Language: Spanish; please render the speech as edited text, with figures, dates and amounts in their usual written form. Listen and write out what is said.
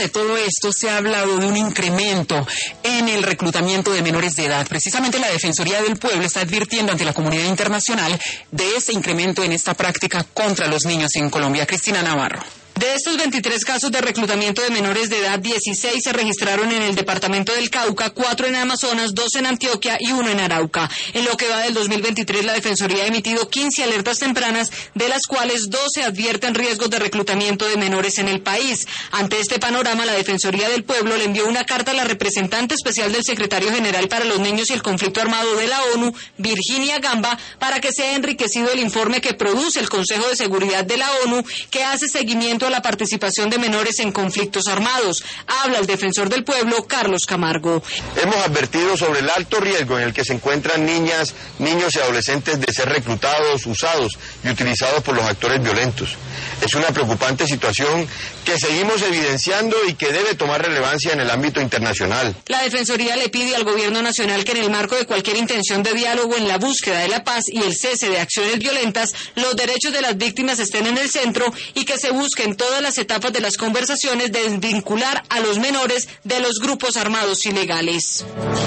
de todo esto se ha hablado de un incremento en el reclutamiento de menores de edad. Precisamente la Defensoría del Pueblo está advirtiendo ante la comunidad internacional de ese incremento en esta práctica contra los niños en Colombia. Cristina Navarro. De estos 23 casos de reclutamiento de menores de edad, 16 se registraron en el departamento del Cauca, 4 en Amazonas, 2 en Antioquia y 1 en Arauca. En lo que va del 2023, la Defensoría ha emitido 15 alertas tempranas, de las cuales 12 advierten riesgos de reclutamiento de menores en el país. Ante este panorama, la Defensoría del Pueblo le envió una carta a la representante especial del Secretario General para los Niños y el Conflicto Armado de la ONU, Virginia Gamba, para que sea enriquecido el informe que produce el Consejo de Seguridad de la ONU, que hace seguimiento a la participación de menores en conflictos armados. Habla el defensor del pueblo, Carlos Camargo. Hemos advertido sobre el alto riesgo en el que se encuentran niñas, niños y adolescentes de ser reclutados, usados y utilizados por los actores violentos. Es una preocupante situación que seguimos evidenciando y que debe tomar relevancia en el ámbito internacional. La Defensoría le pide al Gobierno Nacional que en el marco de cualquier intención de diálogo en la búsqueda de la paz y el cese de acciones violentas, los derechos de las víctimas estén en el centro y que se busquen todas las etapas de las conversaciones de desvincular a los menores de los grupos armados ilegales.